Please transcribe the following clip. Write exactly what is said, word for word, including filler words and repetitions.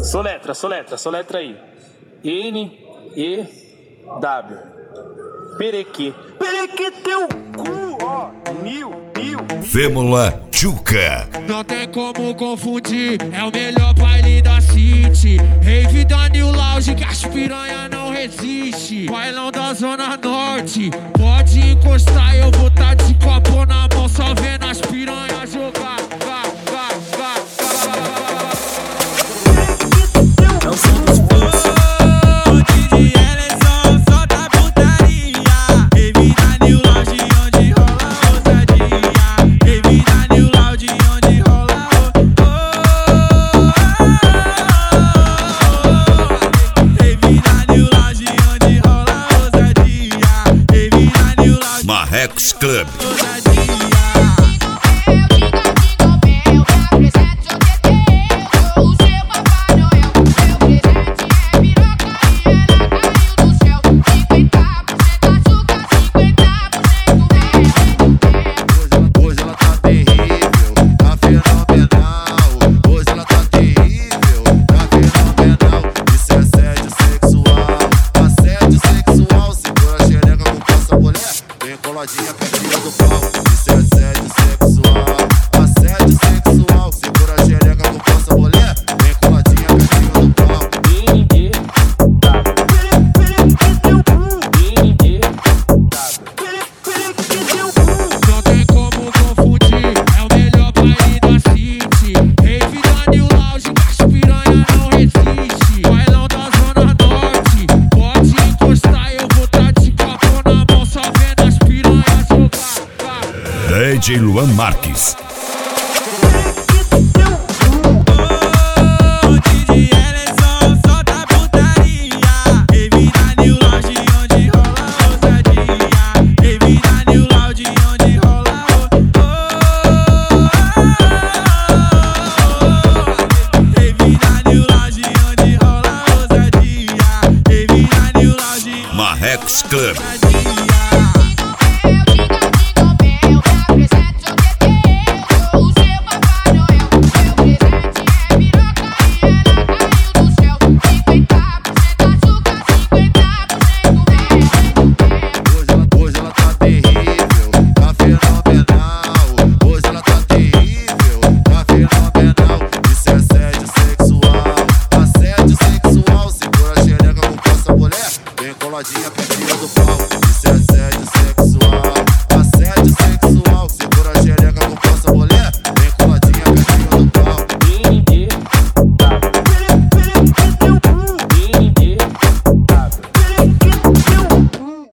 Soletra, soletra, soletra aí. N, E, W. Perequê. Perequê teu cu, ó. Mil, mil. Fêmula Tchuca. Não tem como confundir, é o melhor baile da city. Rave da New Lounge, que as piranha não resiste. Bailão da Zona Norte, pode encostar, eu vou tá de copo na mão, só vendo as piranha jogar. Vá, vá, vá, vá. É o som dos fãs. Marrex Club. Coladinha pertinho do pau, isso é assédio sexual. Assédio sexual, segura a xereca com força, mulher. Vem coladinha pertinho do pau. N, E, W. Não tem como confundir, é o melhor baile da city. Rave da New Lounge, que as piranha não resiste. Bailão da Zona Norte, pode encostar, eu vou tá de copo na mão, só vendo as piranha jogar. D J Luan Marques. Marrex Club. Coladinha pertinho do pau.